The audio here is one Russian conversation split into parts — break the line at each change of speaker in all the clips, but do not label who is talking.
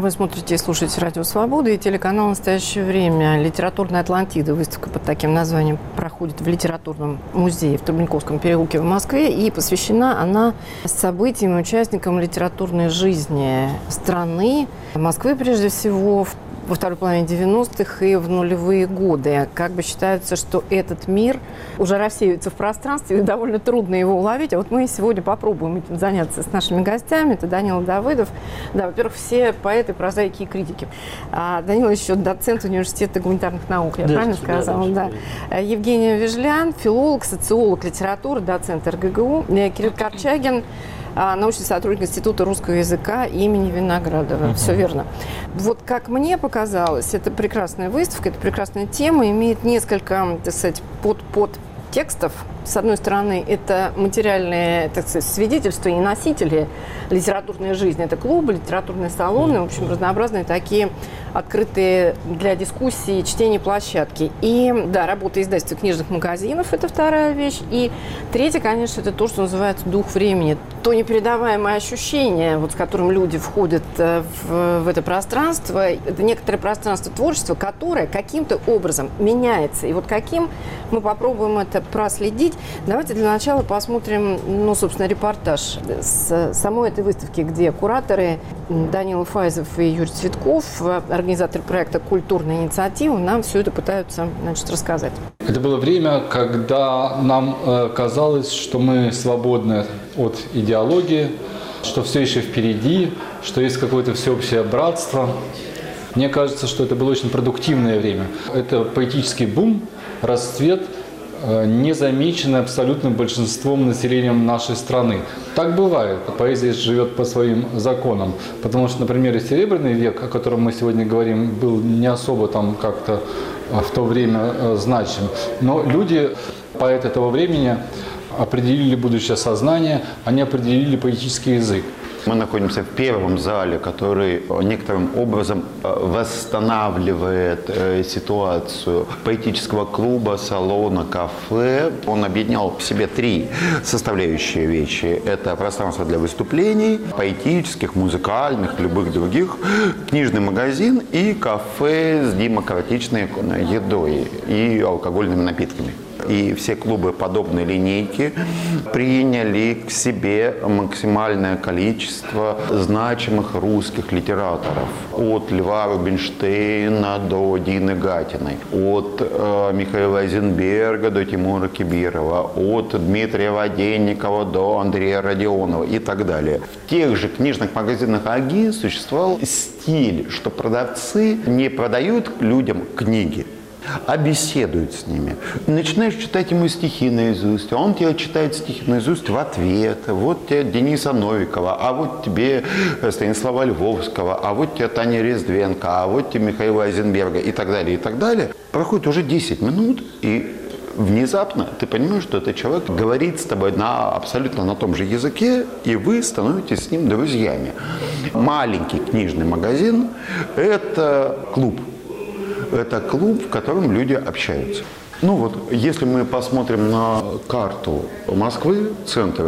Вы смотрите и слушаете «Радио Свобода» и телеканал «Настоящее время». «Литературная Атлантида». Выставка под таким названием проходит в Литературном музее в Трубниковском переулке в Москве. И посвящена она событиям и участникам литературной жизни страны, Москвы прежде всего, во второй половине 90-х и в нулевые годы. Как бы считается, что этот мир уже рассеивается в пространстве, и довольно трудно его уловить. А вот мы сегодня попробуем этим заняться с нашими гостями. Это Данила Давыдов. Да, во-первых, все поэты, прозаики и критики. А Данила еще доцент университета гуманитарных наук, я правильно сказала? Да. Евгения Вежлян, филолог, социолог литературы, доцент РГГУ. Кирилл Корчагин, научный сотрудник Института русского языка имени Виноградова. Все верно. Вот как мне показалось, это прекрасная выставка, это прекрасная тема, имеет несколько, так сказать, подтекстов. С одной стороны, это материальные, так сказать, свидетельства и носители литературной жизни. Это клубы, литературные салоны, в общем, разнообразные такие открытые для дискуссии, чтения площадки. И, да, работа издательства книжных магазинов – это вторая вещь. И третья, конечно, это то, что называется дух времени. То непередаваемое ощущение, вот, с которым люди входят в это пространство, это некоторое пространство творчества, которое каким-то образом меняется. И вот каким мы попробуем это проследить. Давайте для начала посмотрим, собственно, репортаж с самой этой выставки, где кураторы Данила Файзов и Юрий Цветков, организатор проекта «Культурная инициатива», нам все это пытаются, рассказать.
Это было время, когда нам казалось, что мы свободны от идеологии, что все еще впереди, что есть какое-то всеобщее братство. Мне кажется, что это было очень продуктивное время. Это поэтический бум, расцвет, незамеченный абсолютным большинством населением нашей страны. Так бывает. Поэзия живет по своим законам. Потому что, например, и Серебряный век, о котором мы сегодня говорим, был не особо там как-то в то время значим. Но люди, поэты этого времени, определили будущее сознание, они определили поэтический язык.
Мы находимся в первом зале, который некоторым образом восстанавливает ситуацию поэтического клуба, салона, кафе. Он объединял в себе три составляющие вещи. Это пространство для выступлений, поэтических, музыкальных, любых других, книжный магазин и кафе с демократичной едой и алкогольными напитками. И все клубы подобной линейки приняли к себе максимальное количество значимых русских литераторов. От Льва Рубинштейна до Дины Гатиной, от Михаила Айзенберга до Тимура Кибирова, от Дмитрия Воденникова до Андрея Родионова и так далее. В тех же книжных магазинах АГИ существовал стиль, что продавцы не продают людям книги, а беседуют с ними. Начинаешь читать ему стихи наизусть, а он тебе читает стихи наизусть в ответ. Вот тебе Дениса Новикова, а вот тебе Станислава Львовского, а вот тебе Таня Резвенко, а вот тебе Михаила Айзенберга и так далее, и так далее. Проходит уже 10 минут, и внезапно ты понимаешь, что этот человек говорит с тобой абсолютно на том же языке, и вы становитесь с ним друзьями. Маленький книжный магазин – это клуб. Это клуб, в котором люди общаются. Если мы посмотрим на карту Москвы, центр,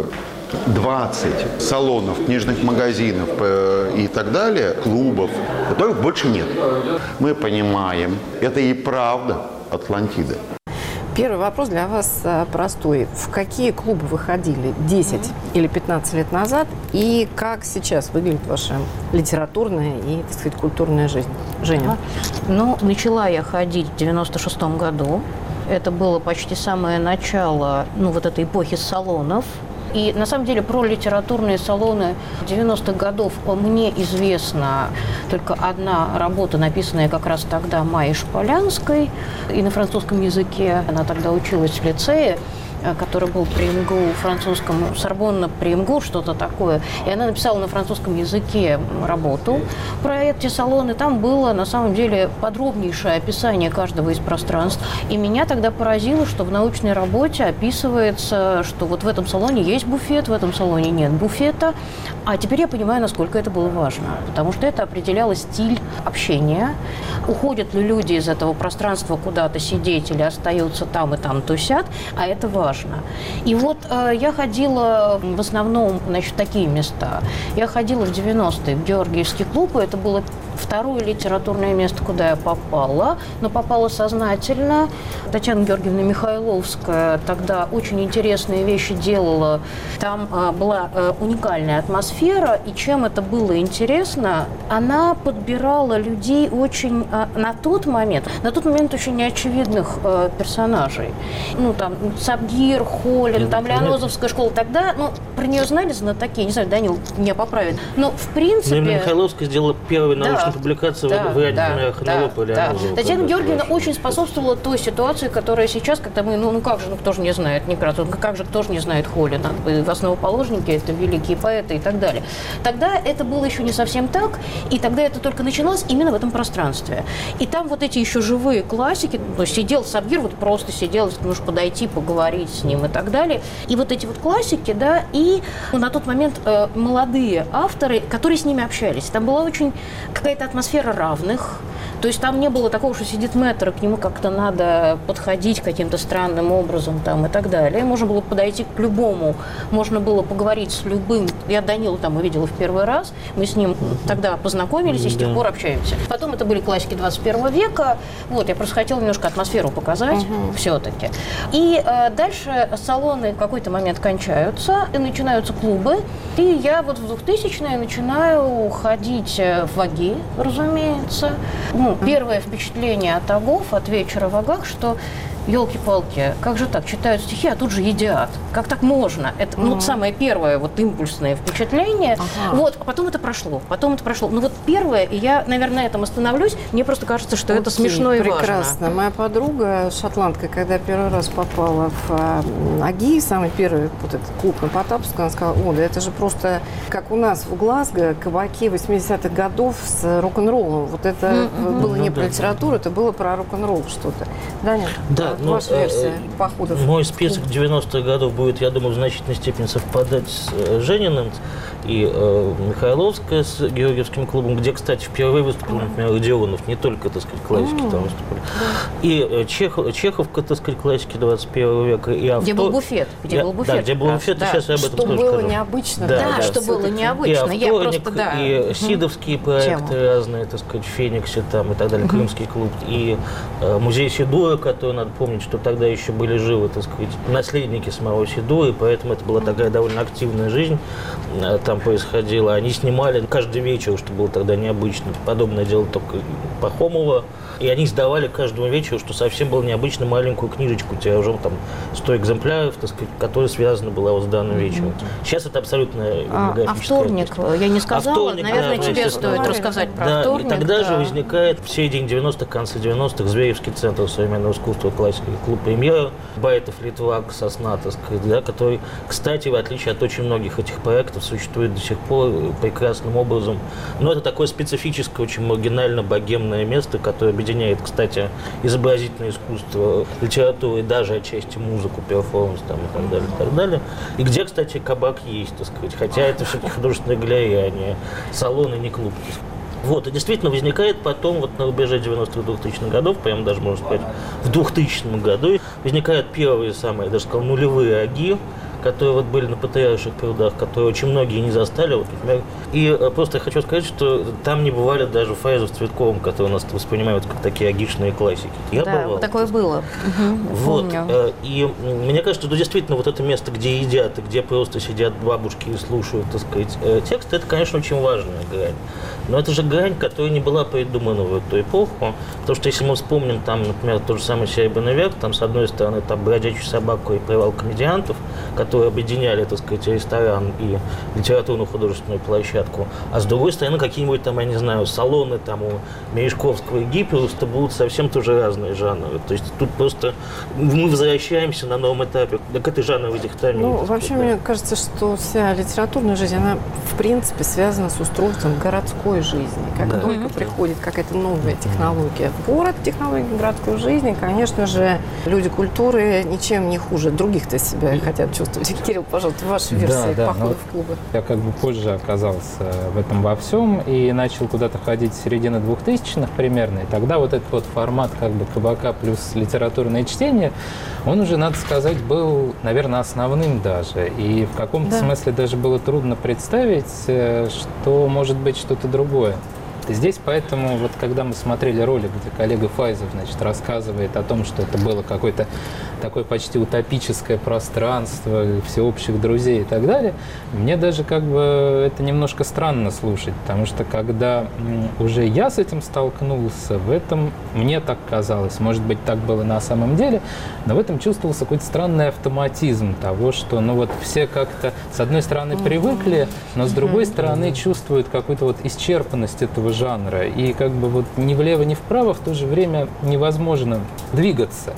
20 салонов, книжных магазинов и так далее, клубов, которых больше нет. Мы понимаем, это и правда Атлантида.
Первый вопрос для вас простой. В какие клубы вы ходили 10 или 15 лет назад? И как сейчас выглядит ваша литературная и, так сказать, культурная жизнь? Женя?
Начала я ходить в 96-м году. Это было почти самое начало этой эпохи салонов. И, на самом деле, про литературные салоны 90-х годов мне известна только одна работа, написанная как раз тогда Майей Шполянской, и на французском языке. Она тогда училась в лицее, который был при МГУ, французском, Сорбонна при МГУ, что-то такое. И она написала на французском языке работу про эти салоны. Там было, на самом деле, подробнейшее описание каждого из пространств. И меня тогда поразило, что в научной работе описывается, что вот в этом салоне есть буфет, в этом салоне нет буфета. А теперь я понимаю, насколько это было важно. Потому что это определяло стиль общения. Уходят ли люди из этого пространства куда-то сидеть или остаются там и там тусят, а это важно. И вот я ходила в основном, в такие места. Я ходила в 90-е в Георгиевский клуб, и это было второе литературное место, куда я попала, но попала сознательно. Татьяна Георгиевна Михайловская тогда очень интересные вещи делала. Там была уникальная атмосфера, и чем это было интересно, она подбирала людей очень на тот момент очень неочевидных персонажей. Ну, там, Сабгир, Холин, там, Лианозовская школа. Тогда, про нее знали знатоки, не знаю, Данил меня поправит. Но, в принципе...
Михайловская сделала первую научную публикацию в варианте Ханелопа и Лианозова.
Татьяна Георгиевна очень способствовала той ситуации, которая сейчас, когда мы, как же, кто же не знает Некрасова, как же, кто же не знает Холина, основоположники, это великие поэты и так далее. Тогда это было еще не совсем так, и тогда это только начиналось именно в этом пространстве. И там вот эти еще живые классики, сидел Сабгир, просто сидел, нужно подойти, поговорить с ним и так далее. И вот эти вот классики, и на тот момент молодые авторы, которые с ними общались. Там была очень какая-то атмосфера равных. То есть там не было такого, что сидит мэтр, к нему как-то надо подходить каким-то странным образом и так далее. Можно было подойти к любому, можно было поговорить с любым. Я Данилу там увидела в первый раз, мы с ним тогда познакомились и с тех пор общаемся. Потом это были классики 21 века. Я просто хотела немножко атмосферу показать все-таки. И дальше салоны в какой-то момент кончаются, и начинаются клубы. И я в 2000-е начинаю ходить в АГИ, разумеется. Первое впечатление от АГов, от вечера в АГах, что елки-палки, как же так, читают стихи, а тут же едят. Как так можно? Это самое первое импульсное впечатление. А потом это прошло. Первое, и я, наверное, на этом остановлюсь, мне просто кажется, что это смешно и важно.
Прекрасно. Моя подруга, шотландка, когда первый раз попала в АГИ, самый первый этот клуб на Потаповской, она сказала: да это же просто как у нас в Глазго, кабаки 80-х годов с рок-н-роллом. Вот это было не про литературу, это было про рок-н-ролл что-то. Даня?
Да,
ваша версия походов.
Мой список 90-х годов будет, я думаю, в значительной степени совпадать с Жениным. И Михайловская с Георгиевским клубом, где, кстати, впервые выступил, например, Родионов, не только, классики там выступали. И Чеховка, классики 21 века. И
где был буфет. Где был буфет,
сейчас я об этом
тоже скажу. Что было необычно.
Что было необычно.
И Вторник, и Сидовские проекты разные, в Фениксе там, и так далее, Крымский клуб. И музей Сидура, который, надо помнить, что тогда еще были живы, наследники самого Сидура, и поэтому это была такая довольно активная жизнь. Там происходило. Они снимали каждый вечер, что было тогда необычно. Подобное дело только Пахомова. И они издавали каждому вечеру, что совсем было необычно, маленькую книжечку тиражом 100 экземпляров, которая связана была с данным вечером. Сейчас это абсолютно географическая
вторник, я не сказала, наверное, тебе стоит рассказать про вторник.
И тогда же возникает в середине 90-х, конце 90-х Зверевский центр современного искусства, классики, клуб «Премьера», Байтов, Литвак, Сосна, который, кстати, в отличие от очень многих этих проектов, существует до сих пор прекрасным образом. Но это такое специфическое, очень маргинально-богемное место, которое объединяет, кстати, изобразительное искусство, литературу и даже отчасти музыку, перформанс и так далее. И где, кстати, кабак есть, хотя это все-таки художественная галерея, а не салон и не клуб. И действительно возникает потом, на рубеже 90-х, 2000-х годов, прямо даже, можно сказать, в 2000 году, возникают первые самые, я даже сказал, нулевые АГИ, которые были на Патриарших прудах, которые очень многие не застали, например. И просто я хочу сказать, что там не бывали даже Файзов с Цветковым, которые у нас воспринимают как такие агишные классики. Я бывал.
Такое было.
И мне кажется, что действительно это место, где едят, и где просто сидят бабушки и слушают, текст, это, конечно, очень важная грань. Но это же грань, которая не была придумана в эту эпоху, потому что если мы вспомним, например, тот же самый «Серебряный век», с одной стороны, «Бродячую собаку» и «Привал комедиантов», которые объединяли, ресторан и литературно-художественную площадку, а с другой стороны, какие-нибудь я не знаю, салоны у Мережковского и Гиперуста будут совсем тоже разные жанры. То есть тут просто мы возвращаемся на новом этапе к этой жанровой дихотомии.
Вообще, мне кажется, что вся литературная жизнь, она, в принципе, связана с устройством городской жизни. Как только приходит какая-то новая технология в город, технология городской жизни, конечно же, люди культуры ничем не хуже других-то себя хотят чувствовать. Кирилл, пожалуйста, ваша версия похода в клубы.
Я позже оказался в этом во всем и начал куда-то ходить с середины 2000-х примерно. И тогда этот формат кабака плюс литературное чтение, он уже, надо сказать, был, наверное, основным даже. И в каком-то смысле даже было трудно представить, что может быть что-то другое. И здесь поэтому, вот когда мы смотрели ролик, где коллега Файзов, значит, рассказывает о том, что это было какое-то такое почти утопическое пространство всеобщих друзей и так далее, мне даже как бы это немножко странно слушать, потому что когда уже я с этим столкнулся, в этом мне так казалось, может быть, так было на самом деле, но в этом чувствовался какой-то странный автоматизм того, что, ну вот все как-то, с одной стороны, привыкли, но с другой стороны чувствуют какую-то вот исчерпанность этого жанра, и как бы вот ни влево, ни вправо в то же время невозможно двигаться.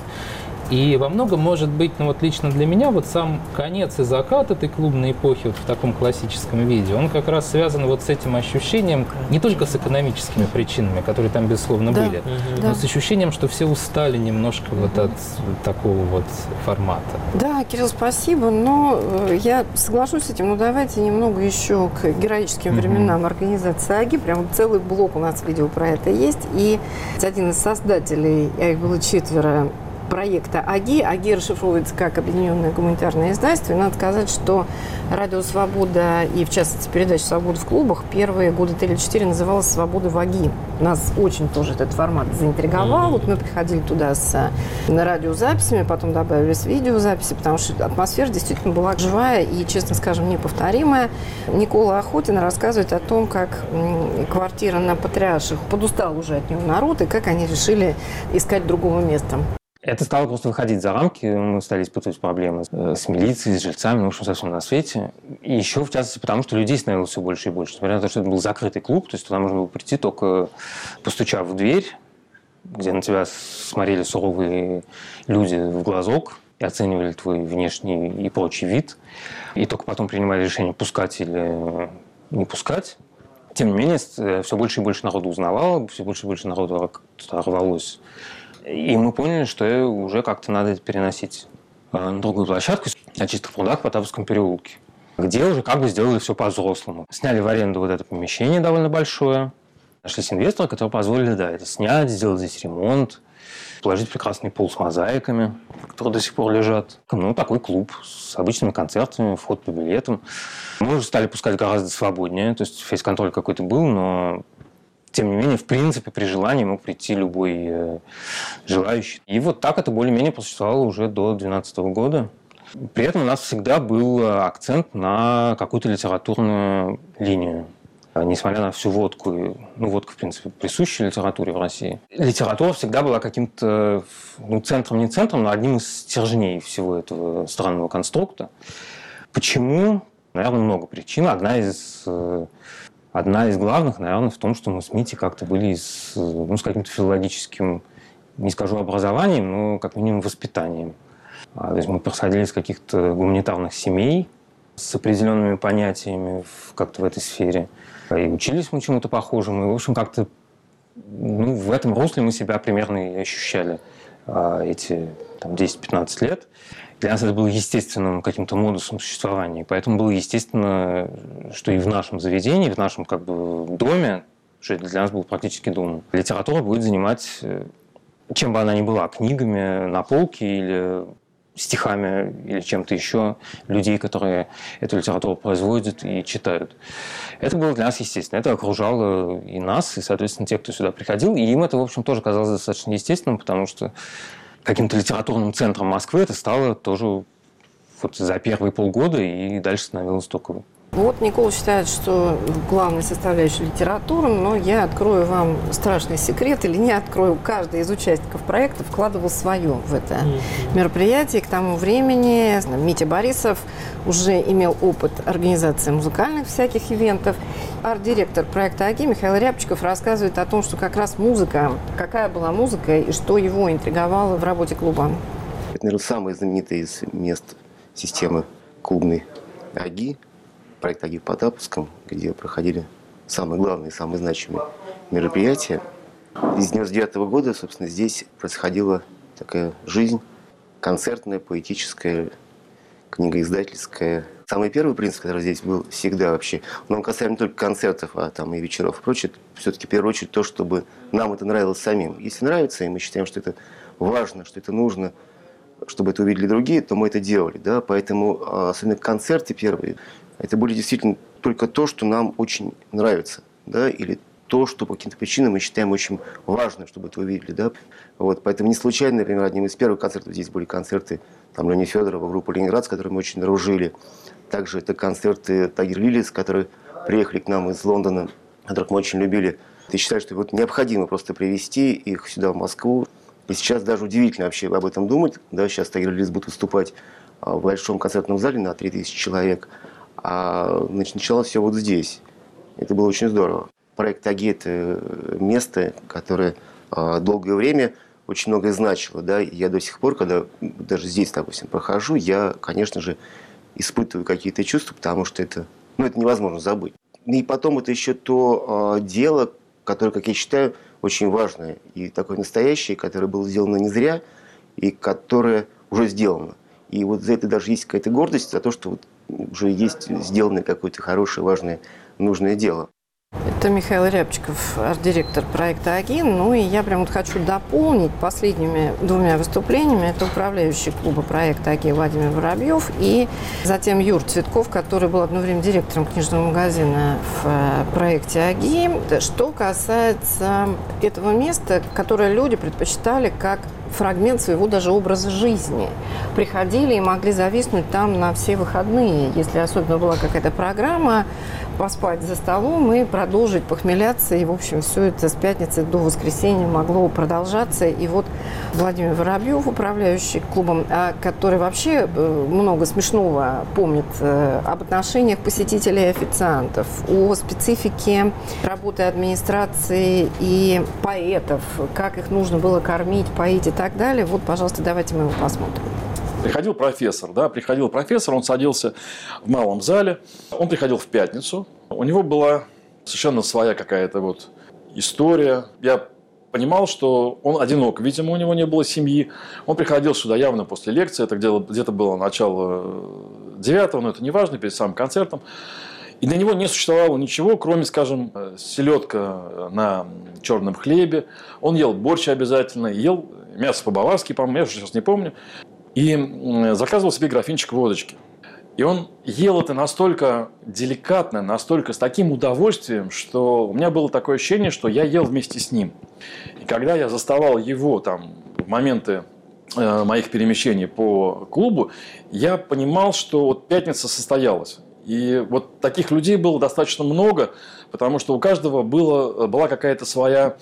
И во многом, может быть, ну вот лично для меня, вот сам конец и закат этой клубной эпохи вот в таком классическом виде, он как раз связан вот с этим ощущением, не только с экономическими причинами, которые там, безусловно, были, но с ощущением, что все устали немножко вот от такого вот формата.
Да, Кирилл, спасибо, но я соглашусь с этим, но давайте немного еще к героическим временам организации АГИ, прям целый блок у нас видео про это есть, и один из создателей, их было 4, проекта АГИ. АГИ расшифровывается как Объединенное гуманитарное издательство. И надо сказать, что радио «Свобода» и, в частности, передача «Свобода в клубах» первые года 3 или 4 называлась «Свобода в АГИ». Нас очень тоже этот формат заинтриговал. Вот мы приходили туда с радиозаписями, потом добавились видеозаписи, потому что атмосфера действительно была живая и, честно скажем, неповторимая. Никола Охотин рассказывает о том, как квартира на Патриарших подустал уже от нее народ, и как они решили искать другого места.
Это стало просто выходить за рамки, мы стали испытывать проблемы с милицией, с жильцами, в общем, со всем на свете. И еще, в частности, потому что людей становилось все больше и больше. Несмотря на то, что это был закрытый клуб, то есть туда можно было прийти только постучав в дверь, где на тебя смотрели суровые люди в глазок и оценивали твой внешний и прочий вид. И только потом принимали решение, пускать или не пускать. Тем не менее, все больше и больше народу узнавало, все больше и больше народу рвалось. И мы поняли, что уже как-то надо это переносить на другую площадку, на Чистых прудах в Потаповском переулке, где уже как бы сделали все по-взрослому. Сняли в аренду вот это помещение довольно большое. Нашлись инвесторы, которые позволили, да, это снять, сделать здесь ремонт, положить прекрасный пол с мозаиками, которые до сих пор лежат. Ну, такой клуб с обычными концертами, вход по билетам. Мы уже стали пускать гораздо свободнее, то есть фейс-контроль какой-то был, но... Тем не менее, в принципе, при желании мог прийти любой желающий. И вот так это более-менее просуществовало уже до 2012 года. При этом у нас всегда был акцент на какую-то литературную линию. Несмотря на всю водку, водка, в принципе, присуща литературе в России, литература всегда была каким-то, центром, не центром, но одним из стержней всего этого странного конструкта. Почему? Наверное, много причин. Одна из главных, наверное, в том, что мы с Митей как-то были с каким-то филологическим, не скажу образованием, но как минимум воспитанием. То есть мы происходили из каких-то гуманитарных семей с определенными понятиями как-то в этой сфере. И учились мы чему-то похожему. И, в общем, как-то в этом русле мы себя примерно и ощущали эти 10-15 лет. Для нас это было естественным каким-то модусом существования. Поэтому было естественно, что и в нашем заведении, в нашем доме, что это для нас был практически дом, литература будет занимать, чем бы она ни была, книгами на полке или стихами или чем-то еще людей, которые эту литературу производят и читают. Это было для нас естественно. Это окружало и нас, и, соответственно, тех, кто сюда приходил. И им это, в общем, тоже казалось достаточно естественным, потому что каким-то литературным центром Москвы это стало тоже за первые полгода, и дальше становилось только...
Вот Никола считает, что главной составляющей литературы, но я открою вам страшный секрет, или не открою, каждый из участников проекта вкладывал свое в это мероприятие. К тому времени Митя Борисов уже имел опыт организации музыкальных всяких ивентов. Арт-директор проекта АГИ Михаил Рябчиков рассказывает о том, что как раз музыка, какая была музыка и что его интриговало в работе клуба.
Это, наверное, самое знаменитое из мест системы клубной АГИ. Проект АГИ в Потаповском, где проходили самые главные, самые значимые мероприятия. С 1999 года, собственно, здесь происходила такая жизнь концертная, поэтическая, книгоиздательская. Самый первый принцип, который здесь был всегда вообще, он касаемо не только концертов, а там и вечеров и прочее, все-таки в первую очередь то, чтобы нам это нравилось самим. Если нравится, и мы считаем, что это важно, что это нужно, чтобы это увидели другие, то мы это делали. Да? Поэтому, особенно концерты первые, это были действительно только то, что нам очень нравится, да, или то, что по каким-то причинам мы считаем очень важным, чтобы это увидели. Да? Вот, поэтому не случайно, например, одним из первых концертов здесь были концерты Лени Федорова, группы «Ленинград», с которой мы очень дружили. Также это концерты Тагир Лилис, которые приехали к нам из Лондона, которых мы очень любили. Я считаю, что вот необходимо просто привезти их сюда, в Москву. И сейчас даже удивительно вообще об этом думать. Да, сейчас Тагир Лилис будет выступать в большом концертном зале на 3000 человек. А началось все вот здесь. Это было очень здорово. Проект «Аги» – это место, которое долгое время очень многое значило. Да? И я до сих пор, когда даже здесь, допустим, прохожу, я, конечно же, испытываю какие-то чувства, потому что это невозможно забыть. И потом это еще то дело, которое, как я считаю, очень важное и такое настоящее, которое было сделано не зря и которое уже сделано. И вот за это даже есть какая-то гордость, за то, что вот уже есть сделано какое-то хорошее, важное, нужное дело.
Это Михаил Рябчиков, арт-директор проекта «Аги». Ну и я прям вот хочу дополнить последними двумя выступлениями. Это управляющий клуба проекта «Аги» Владимир Воробьев и затем Юр Цветков, который был одно время директором книжного магазина в проекте «Аги». Что касается этого места, которое люди предпочитали как фрагмент своего даже образа жизни. Приходили и могли зависнуть там на все выходные, если особенно была какая-то программа, поспать за столом и продолжить похмеляться. И, в общем, все это с пятницы до воскресенья могло продолжаться. И вот Владимир Воробьев, управляющий клубом, который вообще много смешного помнит об отношениях посетителей и официантов, о специфике работы администрации и поэтов, как их нужно было кормить, поить и так далее. Вот, пожалуйста, давайте мы его посмотрим.
Приходил профессор, он садился в малом зале, он приходил в пятницу, у него была совершенно своя какая-то вот история. Я понимал, что он одинок, видимо, у него не было семьи. Он приходил сюда явно после лекции, это где-то было начало 9-го, но это не важно, перед самым концертом. И для него не существовало ничего, кроме, скажем, селедка на черном хлебе. Он ел борщ обязательно, ел мясо по-баварски, по-моему, я сейчас не помню. И заказывал себе графинчик водочки. И он ел это настолько деликатно, настолько с таким удовольствием, что у меня было такое ощущение, что я ел вместе с ним. И когда я заставал его там в моменты моих перемещений по клубу, я понимал, что вот пятница состоялась. И вот таких людей было достаточно много, потому что у каждого была какая-то свое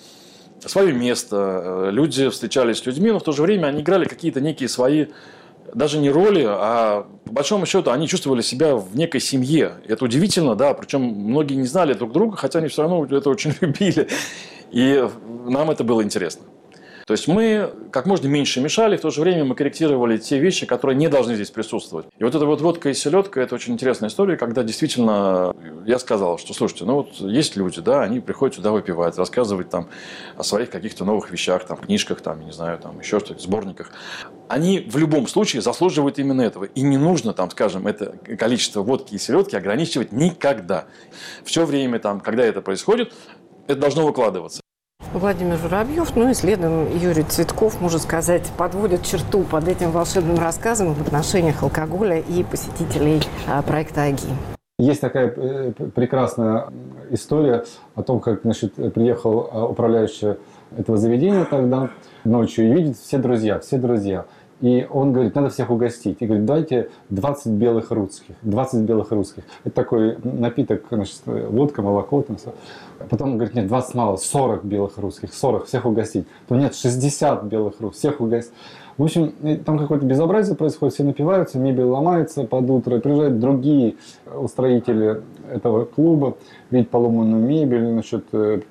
место. Люди встречались с людьми, но в то же время они играли какие-то некие свои, даже не роли, а по большому счету они чувствовали себя в некой семье. И это удивительно, да, причем многие не знали друг друга, хотя они все равно это очень любили. И нам это было интересно. То есть мы как можно меньше мешали, в то же время мы корректировали те вещи, которые не должны здесь присутствовать. И вот эта вот водка и селедка – это очень интересная история, когда действительно я сказал, что, слушайте, ну вот есть люди, да, они приходят сюда выпивать, рассказывать там о своих каких-то новых вещах, там, книжках, там, не знаю, там, еще что-то, сборниках. Они в любом случае заслуживают именно этого. И не нужно, там, скажем, это количество водки и селедки ограничивать никогда. Все время, там, когда это происходит, это должно выкладываться.
Владимир Воробьев, ну и следом Юрий Цветков, можно сказать, подводит черту под этим волшебным рассказом в отношениях алкоголя и посетителей проекта «Аги».
Есть такая прекрасная история о том, как, значит, приехал управляющий этого заведения тогда ночью и видит все друзья. И он говорит, надо всех угостить. И говорит, дайте 20 белых русских. Это такой напиток, значит, водка, молоко. Там. Потом он говорит, нет, 20 мало, 40 белых русских. 40, всех угостить. То нет, 60 белых русских, всех угостить. В общем, там какое-то безобразие происходит, все напиваются, мебель ломается под утро. Приезжают другие устроители этого клуба, видят поломанную мебель, значит,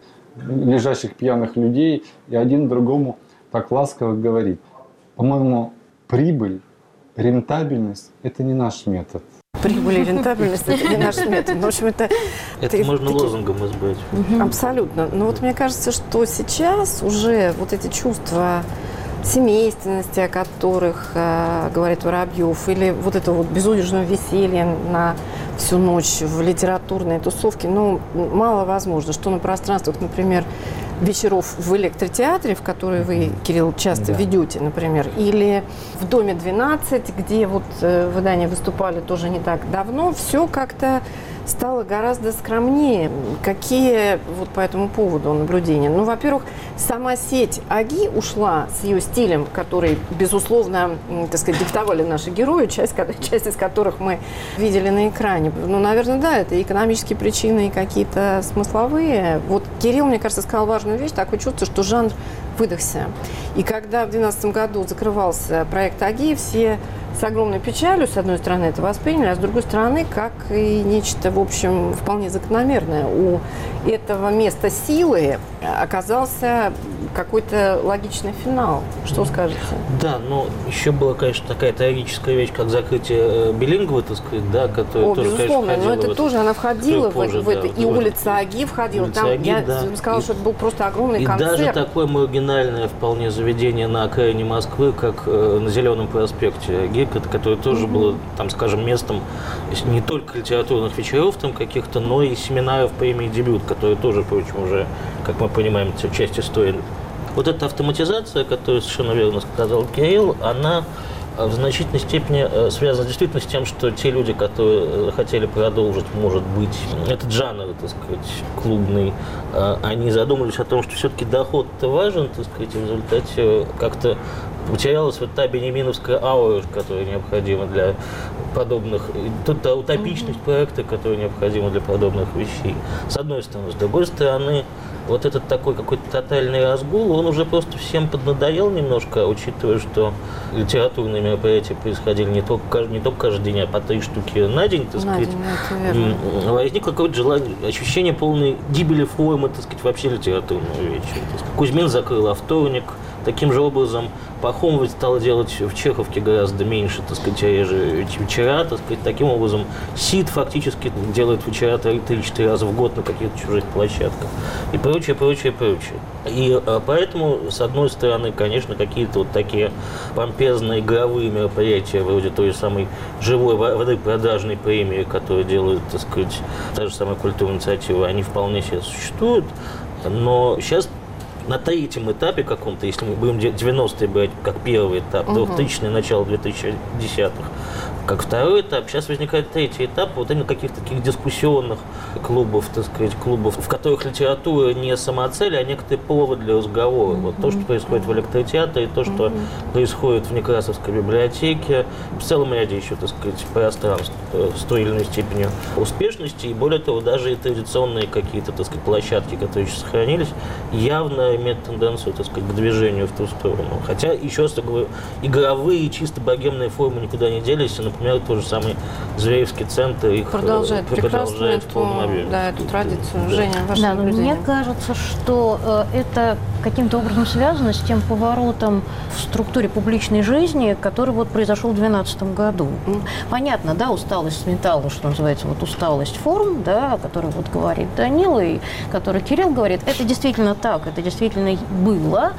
лежащих пьяных людей. И один другому так ласково говорит, по-моему, прибыль, рентабельность – это не наш метод.
Прибыль и рентабельность – это не наш метод. В общем, это
можно лозунгом избавить.
Абсолютно. Но вот мне кажется, что сейчас уже вот эти чувства семейственности, о которых говорит Воробьев, или вот это вот безудержное веселье на всю ночь в литературной тусовке, ну, мало возможно, что на пространствах, например, вечеров в электротеатре, в которые вы, Кирилл, часто ведете, например, или в Доме 12, где вот вы, Даня, выступали тоже не так давно, все как-то стало гораздо скромнее. Какие вот по этому поводу наблюдения? Ну, во-первых, сама сеть АГИ ушла с ее стилем, который, безусловно, так сказать, диктовали наши герои, часть из которых мы видели на экране. Ну, наверное, да, это экономические причины и какие-то смысловые. Вот Кирилл, мне кажется, сказал важную вещь, такое чувство, что жанр выдохся. И когда в 2012 году закрывался проект АГИ, все с огромной печалью, с одной стороны, это восприняли, а с другой стороны, как и нечто, в общем, вполне закономерное. У этого места силы оказался какой-то логичный финал. Что скажете?
Да, но еще была, конечно, такая трагическая вещь, как закрытие билингва, так сказать, да, которая тоже,
безусловно,
конечно,
но это тоже, она входила
позже,
в это, и улица АГИ входила.
Улица
Там,
АГИ,
я
да.
сказала, что это был просто огромный
и
концерт.
И даже такое маргинальное вполне заведение на окраине Москвы, как на Зеленом проспекте АГИ, которое тоже было, там, скажем, местом не только литературных вечеров там каких-то, но и семинаров премии «Дебют», которые тоже, впрочем, уже, как мы понимаем, часть истории. Вот эта автоматизация, которую совершенно верно сказал Кирилл, она в значительной степени связана действительно с тем, что те люди, которые хотели продолжить, может быть, этот жанр, так сказать, клубный, они задумались о том, что все-таки доход-то важен, так сказать, и в результате как-то потерялась вот та бенеминовская аура, которая необходима для подобных, та утопичность проекта, которая необходима для подобных вещей, с одной стороны. С другой стороны, вот этот такой какой-то тотальный разгул, он уже просто всем поднадоел немножко, учитывая, что литературные мероприятия происходили не только каждый день, а по 3 штуки на день, так сказать. Возникло какое-то желание, ощущение полной гибели формы, так сказать, вообще литературного вечера. Кузьмин закрыл «А вторник». Таким же образом, Пахомов стал делать в Чеховке гораздо меньше, так сказать, реже вечера, так сказать. Таким образом, СИД фактически делает вечера 3-4 раза в год на каких-то чужих площадках. И прочее, прочее, прочее. И поэтому, с одной стороны, конечно, какие-то вот такие помпезные игровые мероприятия, вроде той же самой живой воды продажной премии, которую делают, так сказать, та же самая культурная инициатива, они вполне себе существуют. Но сейчас на 3-м этапе каком-то, если мы будем 90-е брать как первый этап, 2000-е, начало 2010-х, как второй этап, сейчас возникает 3-й этап вот именно каких-то таких дискуссионных клубов, так сказать, клубов, в которых литература не самоцель, а некоторый повод для разговора. Вот то, что происходит в электротеатре, то, что происходит в Некрасовской библиотеке, в целом ряде еще, так сказать, пространств с той или иной степенью успешности, и более того, даже и традиционные какие-то, так сказать, площадки, которые еще сохранились, явно имеют тенденцию, так сказать, к движению в ту сторону. Хотя, еще раз говорю, игровые, чисто богемные формы никуда не делись, и, например, тот же самый Зверевский центр их продолжает в полном объеме.
Да, эту традицию. Женя, ваше
да,
наблюдение?
Мне кажется, что это каким-то образом связано с тем поворотом в структуре публичной жизни, который вот произошел в 2012 году. Понятно, да, усталость металла, что называется, вот усталость форм, да, о которой вот говорит Данила и который Кирилл говорит, это действительно так, это действительно было.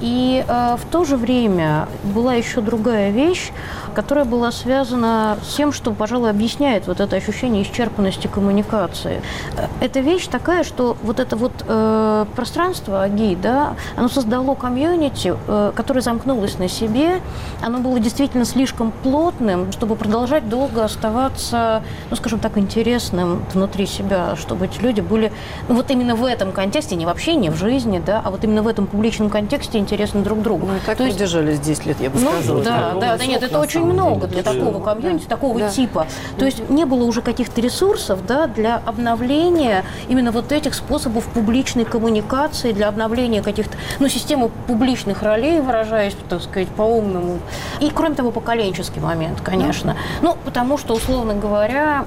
И в то же время была еще другая вещь, которая была связана с тем, что, пожалуй, объясняет вот это ощущение исчерпанности коммуникации. Эта вещь такая, что вот это вот пространство АГИ, да, оно создало комьюнити, которое замкнулось на себе, оно было действительно слишком плотным, чтобы продолжать долго оставаться, ну, скажем так, интересным внутри себя, чтобы эти люди были, ну, вот именно в этом контексте, не в общении, в жизни, да, а вот именно в этом публичном контексте интересны друг другу.
Ну, и так продержались 10 лет, я бы сказала.
Да, нет, это очень много для такого комьюнити, такого типа. То есть не было уже каких-то ресурсов, да, для обновления именно вот этих способов публичной коммуникации, для обновления каких-то, ну, системы публичных ролей, выражаясь, так сказать, по-умному. И, кроме того, поколенческий момент, конечно. Ну, потому что, условно говоря,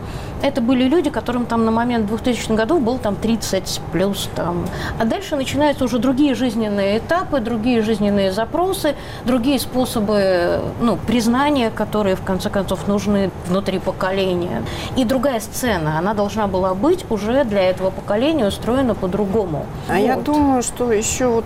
это были люди, которым там на момент 2000 годов было там 30 плюс там. А дальше начинаются уже другие жизненные этапы, другие жизненные запросы, другие способы, ну, признания, которые, в конце концов, нужны внутри поколения. И другая сцена, она должна была быть уже для этого поколения устроена по-другому.
А вот. Я думаю, что еще вот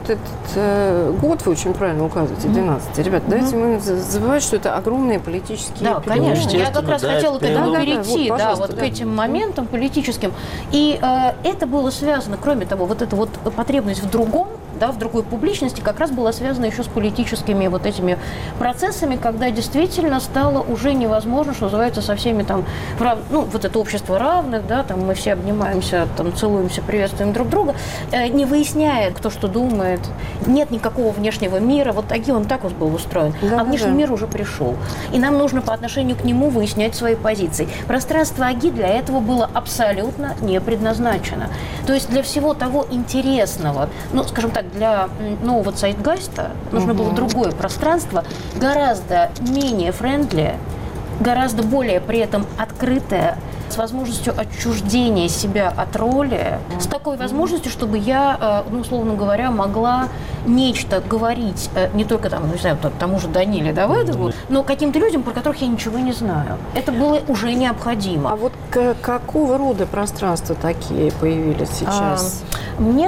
этот год, вы очень правильно указываете, 12. Ребят, давайте мы забывать, что это огромные политические
Да, конечно. Я как раз хотела к этому перейти, да, вот к этим моментам политическим. И это было связано, кроме того, вот эта вот потребность в другом, да, в другой публичности, как раз была связана еще с политическими вот этими процессами, когда действительно стало уже невозможно, что называется, со всеми там, вот это общество равных, да, там мы все обнимаемся, там целуемся, приветствуем друг друга, не выясняя, кто что думает, нет никакого внешнего мира, вот АГИ, он так вот был устроен, а внешний мир уже пришел, и нам нужно по отношению к нему выяснять свои позиции. Пространство АГИ для этого было абсолютно не предназначено. То есть для всего того интересного, скажем так, для нового Zeitgeist нужно было другое пространство, гораздо менее френдли, гораздо более при этом открытое, с возможностью отчуждения себя от роли, с такой возможностью, чтобы я, условно говоря, могла нечто говорить не только там, не знаю, тому же Даниле Давыдову, но каким-то людям, про которых я ничего не знаю. Это было уже необходимо.
А вот какого рода пространства такие появились сейчас?
Мне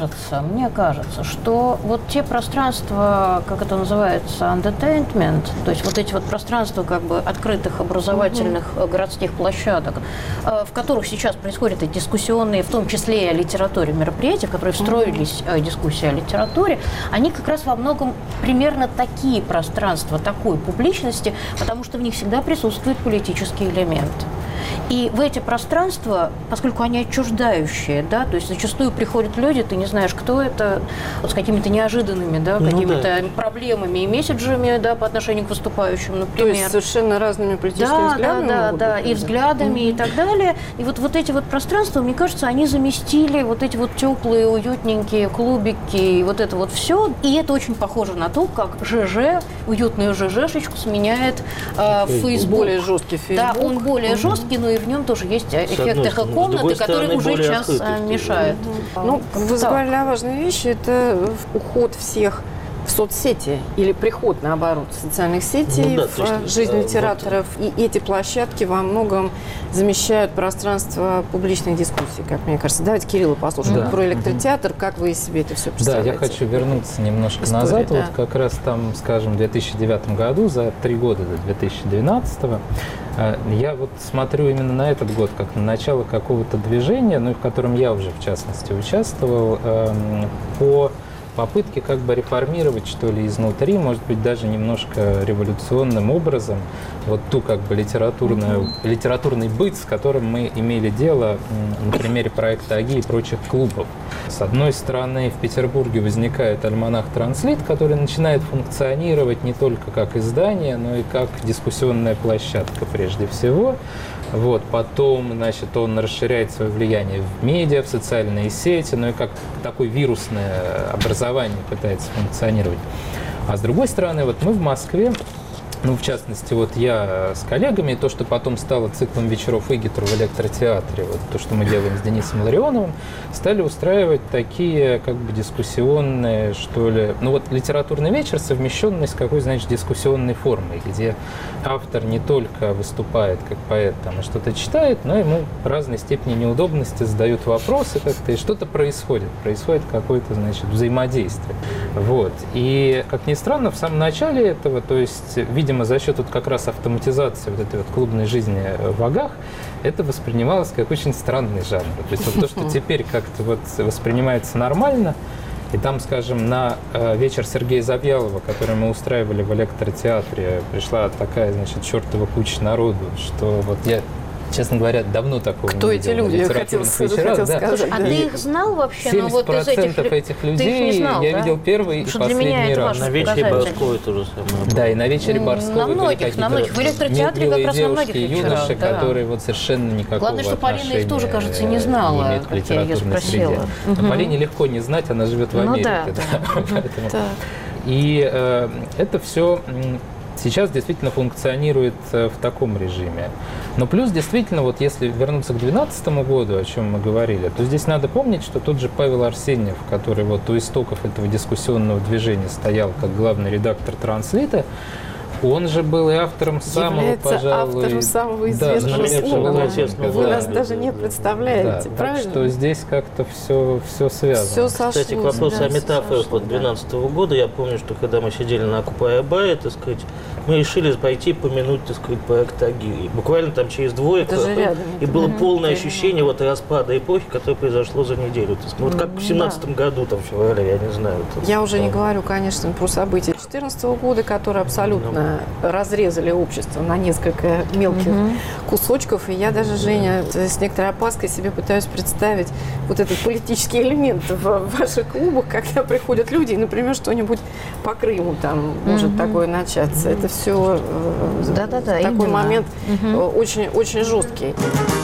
кажется, что вот те пространства, как это называется, entertainment, то есть вот эти вот пространства как бы открытых образовательных городских площадок, в которых сейчас происходят эти дискуссионные, в том числе и о литературе мероприятия, в которые встроились дискуссии о литературе, они как раз во многом примерно такие пространства, такой публичности, потому что в них всегда присутствует политический элемент. И в эти пространства, поскольку они отчуждающие, да, то есть зачастую приходят люди, ты не знаешь, кто это, вот с какими-то неожиданными, да, какими-то проблемами и месседжами, да, по отношению к выступающим, например.
То есть совершенно разными политическими взглядами?
Да, и взглядами, и так далее. И вот эти вот пространства, мне кажется, они заместили вот эти вот теплые, уютненькие клубики, и вот это вот все. И это очень похоже на то, как ЖЖ, уютную ЖЖшечку сменяет Facebook.
Более жесткий Facebook.
Да, он более жесткий, но и в нем тоже есть эффект эхокомнаты, который уже сейчас мешает.
Вы сказали важные вещи. Это уход всех в соцсети или приход, наоборот, социальных сетей в жизнь литераторов. И эти площадки во многом замещают пространство публичных дискуссий, как мне кажется. Давайте Кирилла послушаем про электротеатр. Как вы себе это все представляете?
Да, я хочу вернуться немножко назад. Да. Вот как раз там, скажем, в 2009 году, за 3 года до 2012 я вот смотрю именно на этот год, как на начало какого-то движения, в котором я уже, в частности, участвовал, по попытки как бы реформировать, что ли, изнутри, может быть, даже немножко революционным образом, вот ту как бы литературный быт, с которым мы имели дело на примере проекта АГИ и прочих клубов. С одной стороны, в Петербурге возникает альманах «Транслит», который начинает функционировать не только как издание, но и как дискуссионная площадка прежде всего. Вот, потом, значит, он расширяет свое влияние в медиа, в социальные сети, и как такое вирусное образование пытается функционировать. А с другой стороны, вот мы в Москве, в частности, вот я с коллегами, то, что потом стало циклом вечеров Игитру в электротеатре, вот то, что мы делаем с Денисом Ларионовым, стали устраивать такие как бы дискуссионные, что ли, литературный вечер, совмещенный с какой, значит, дискуссионной формой, где автор не только выступает как поэт там и что-то читает, но ему в разной степени неудобности задают вопросы как-то, и что-то происходит какое-то, значит, взаимодействие. Вот. И, как ни странно, в самом начале этого, то есть, видимо, за счет вот как раз автоматизации вот этой вот клубной жизни в Агах, это воспринималось как очень странный жанр. То есть вот то, что теперь как-то вот воспринимается нормально, и там, скажем, на вечер Сергея Завьялова, который мы устраивали в электротеатре, пришла такая, значит, чертова куча народу, что вот я, честно говоря, давно такого
Кто
не видел.
Кто эти люди? Хотел сказать.
А ты их знал вообще?
70% этих людей я видел первый и последний раз.
На вечере Борской то же самое.
Да, и на вечере Борской.
На многих. В электротеатре как раз на многих вечерах.
Юноши, которые вот совершенно никакого
отношения. Главное, что Полина их тоже, кажется, не знала, как я ее спросила.
Полине легко не знать, она живет в Америке. И это все сейчас действительно функционирует в таком режиме. Но плюс действительно, вот если вернуться к 2012 году, о чем мы говорили, то здесь надо помнить, что тот же Павел Арсеньев, который вот у истоков этого дискуссионного движения стоял как главный редактор «Транслита», он же был и автором самого, пожалуй...
автором самого известного слова. Вы нас даже не представляете,
да,
правильно?
Так что здесь как-то все связано.
Все сошлось,
кстати, к вопросу о метафорах 2012 года, я помню, что когда мы сидели на Окупай-Абае, так сказать, мы решили пойти помянуть, так сказать, проект АГИ. И буквально там через двое и было полное ощущение вот распада эпохи, которое произошло за неделю. Ну, вот как в 17 году, там, в феврале, я не знаю.
Я уже не говорю, конечно, про события 2014 года, которые абсолютно разрезали общество на несколько мелких кусочков. И я даже, Женя, с некоторой опаской себе пытаюсь представить вот этот политический элемент в ваших клубах, когда приходят люди, и, например, что-нибудь по Крыму там может такое начаться. Это все такой момент очень, очень жесткий.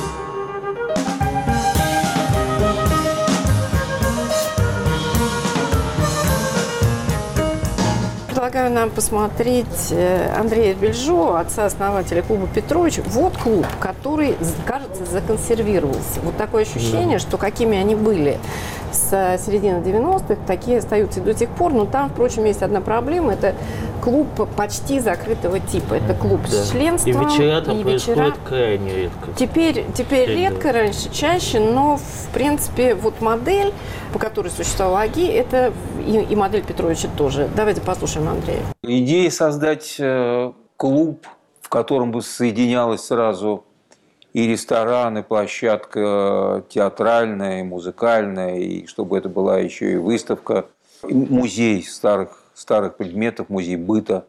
Предлагаю нам посмотреть Андрея Бельжо, отца-основателя клуба «Петрович». Вот клуб, который, кажется, законсервировался. Вот такое ощущение, что какими они были с середины 90-х, такие остаются и до сих пор. Но там, впрочем, есть одна проблема. Это клуб почти закрытого типа. Это клуб с членством.
И вечера там происходят крайне редко.
Теперь редко, раньше чаще, но, в принципе, вот модель, по которой существовал АГИ, это и модель Петровича тоже. Давайте послушаем Андрея.
Идея создать клуб, в котором бы соединялось сразу и ресторан, и площадка театральная, и музыкальная, и чтобы это была еще и выставка, и музей старых предметов, музей быта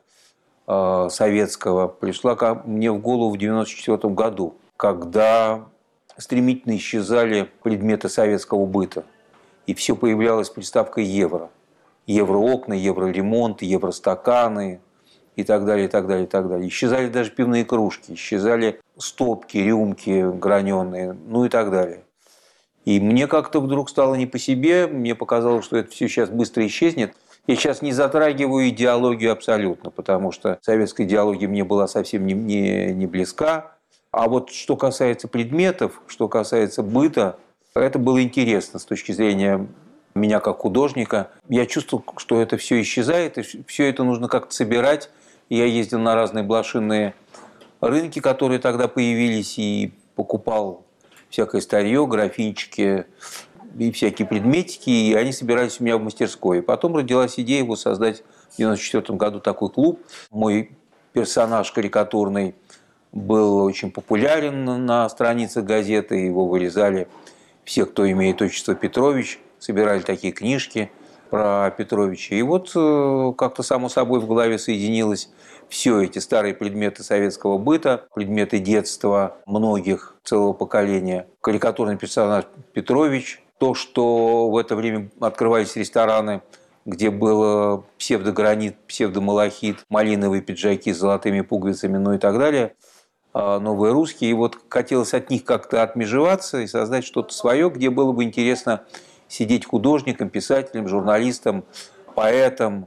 советского, пришла ко мне в голову в 1994 году, когда стремительно исчезали предметы советского быта, и все появлялось приставкой «евро». Евроокна, евроремонт, евростаканы и так далее, и так далее, и так далее. Исчезали даже пивные кружки, исчезали стопки, рюмки граненые, ну и так далее. И мне как-то вдруг стало не по себе, мне показалось, что это все сейчас быстро исчезнет. Я сейчас не затрагиваю идеологию абсолютно, потому что советская идеология мне была совсем не близка. А вот что касается предметов, что касается быта, это было интересно с точки зрения меня как художника. Я чувствовал, что это все исчезает, и все это нужно как-то собирать. Я ездил на разные блошиные рынки, которые тогда появились, и покупал всякое старье, графинчики и всякие предметики, и они собирались у меня в мастерской. И потом родилась идея его создать в 1994 году такой клуб. Мой персонаж карикатурный был очень популярен на страницах газеты, его вырезали все, кто имеет отчество Петрович, собирали такие книжки про Петровича. И вот как-то само собой в голове соединилось все эти старые предметы советского быта, предметы детства многих, целого поколения. Карикатурный персонаж Петрович, то, что в это время открывались рестораны, где был псевдогранит, псевдомалахит, малиновые пиджаки с золотыми пуговицами, ну и так далее, новые русские. И вот хотелось от них как-то отмежеваться и создать что-то свое, где было бы интересно сидеть художником, писателем, журналистом, поэтом.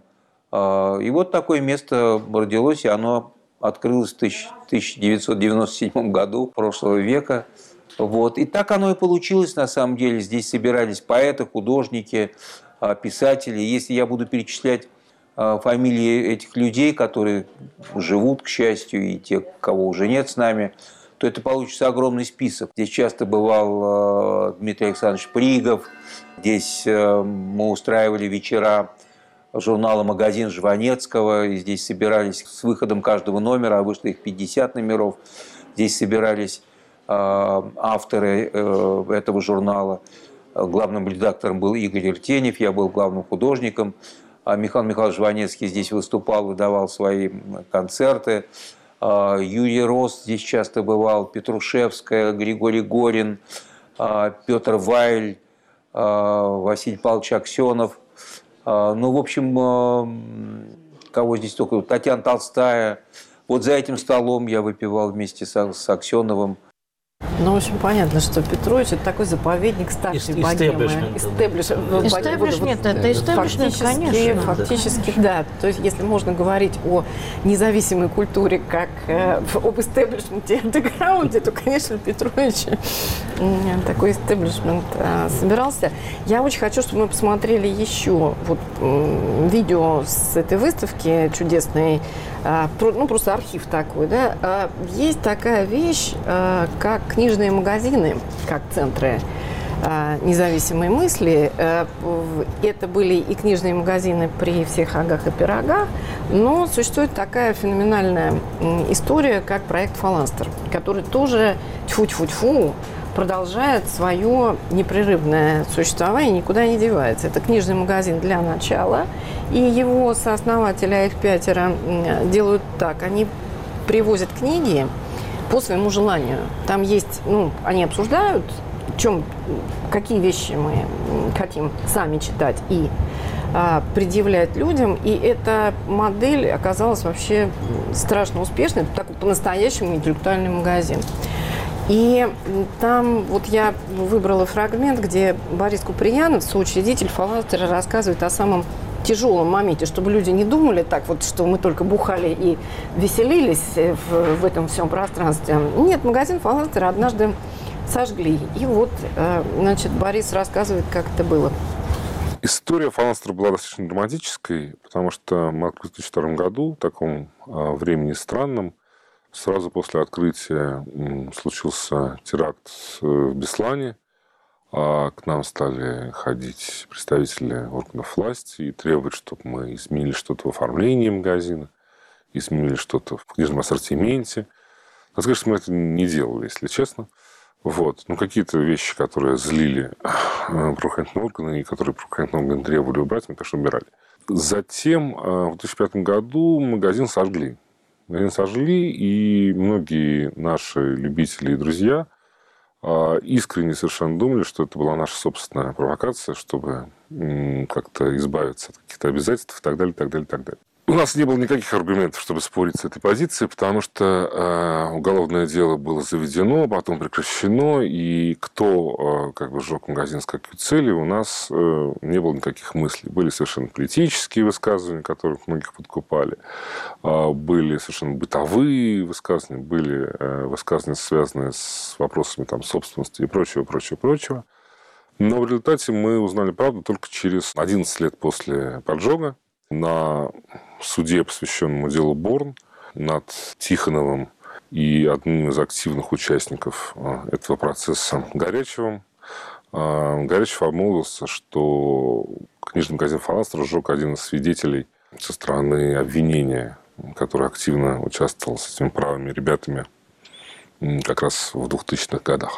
И вот такое место родилось, и оно открылось в 1997 году прошлого века. Вот. И так оно и получилось на самом деле. Здесь собирались поэты, художники, писатели. Если я буду перечислять фамилии этих людей, которые живут, к счастью, и те, кого уже нет с нами, то это получится огромный список. Здесь часто бывал Дмитрий Александрович Пригов, здесь мы устраивали вечера журнала «Магазин» Жванецкого, и здесь собирались с выходом каждого номера, а вышло их 50 номеров, здесь собирались авторы этого журнала. Главным редактором был Игорь Иртенев, я был главным художником. Михаил Михайлович Жванецкий здесь выступал, выдавал свои концерты. Юрий Рост здесь часто бывал, Петрушевская, Григорий Горин, Петр Вайль, Василий Павлович Аксенов. Ну, в общем, кого здесь только... Татьяна Толстая. Вот за этим столом я выпивал вместе с Аксеновым.
Ну, в общем, понятно, что Петрович – это такой заповедник старшей богемы.
Истеблишмент, это истеблишмент, конечно.
Фактически, да. То есть, если можно говорить о независимой культуре как об истеблишменте и андеграунде, то, конечно, Петрович такой истеблишмент собирался. Я очень хочу, чтобы мы посмотрели еще вот видео с этой выставки чудесной, ну, просто архив такой, да. Есть такая вещь, как книжные магазины, как центры независимой мысли. Это были и книжные магазины при всех агах и пирогах, но существует такая феноменальная история, как проект «Фаланстер», который тоже тьфу-тьфу-тьфу продолжает свое непрерывное существование, никуда не девается. Это книжный магазин для начала, и его сооснователи, а их 5, делают так. Они привозят книги по своему желанию. Там есть, они обсуждают, какие вещи мы хотим сами читать и предъявлять людям. И эта модель оказалась вообще страшно успешной. Это такой по-настоящему интеллектуальный магазин. И там я выбрала фрагмент, где Борис Куприянов, соучредитель «Фаланстера», рассказывает о самом тяжелом моменте, чтобы люди не думали так что мы только бухали и веселились в этом всем пространстве. Нет, магазин «Фаланстера» однажды сожгли. И Борис рассказывает, как это было.
История «Фаланстера» была достаточно драматической, потому что мы открыли в 2002 году, в таком времени странном. Сразу после открытия случился теракт в Беслане. К нам стали ходить представители органов власти и требовать, чтобы мы изменили что-то в оформлении магазина, изменили что-то в книжном ассортименте. Но, конечно, мы это не делали, если честно. Какие-то вещи, которые злили правоохранительные органы и которые правоохранительные органы требовали убрать, мы, конечно, убирали. Затем в 2005 году магазин сожгли. И многие наши любители и друзья искренне совершенно думали, что это была наша собственная провокация, чтобы как-то избавиться от каких-то обязательств и так далее, и так далее, и так далее. У нас не было никаких аргументов, чтобы спорить с этой позицией, потому что уголовное дело было заведено, потом прекращено, и кто сжег магазин с какой целью, у нас не было никаких мыслей. Были совершенно политические высказывания, которых многих подкупали, были совершенно бытовые высказывания, были высказывания, связанные с вопросами собственности и прочего. Но в результате мы узнали правду только через 11 лет после поджога. На суде, посвященному делу Борн, над Тихоновым и одним из активных участников этого процесса Горячевым. Горячев обмолвился, что книжный магазин «Фаланстер» сжег один из свидетелей со стороны обвинения, который активно участвовал с этими правыми ребятами как раз в 2000-х годах.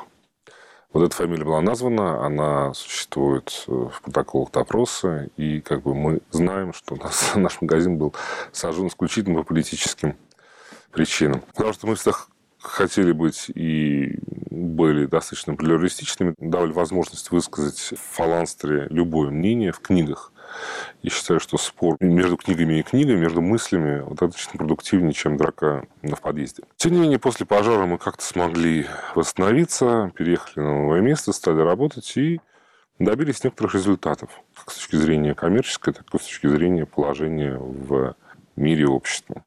Эта фамилия была названа, она существует в протоколах допроса, и мы знаем, что наш магазин был сожжен исключительно по политическим причинам. Потому что мы всегда хотели быть и были достаточно плюралистичными, давали возможность высказать в «Фаланстере» любое мнение в книгах. Я считаю, что спор между книгами и книгами, между мыслями достаточно продуктивнее, чем драка в подъезде. Тем не менее, после пожара мы как-то смогли восстановиться, переехали на новое место, стали работать и добились некоторых результатов. Как с точки зрения коммерческой, так и с точки зрения положения в мире и обществе.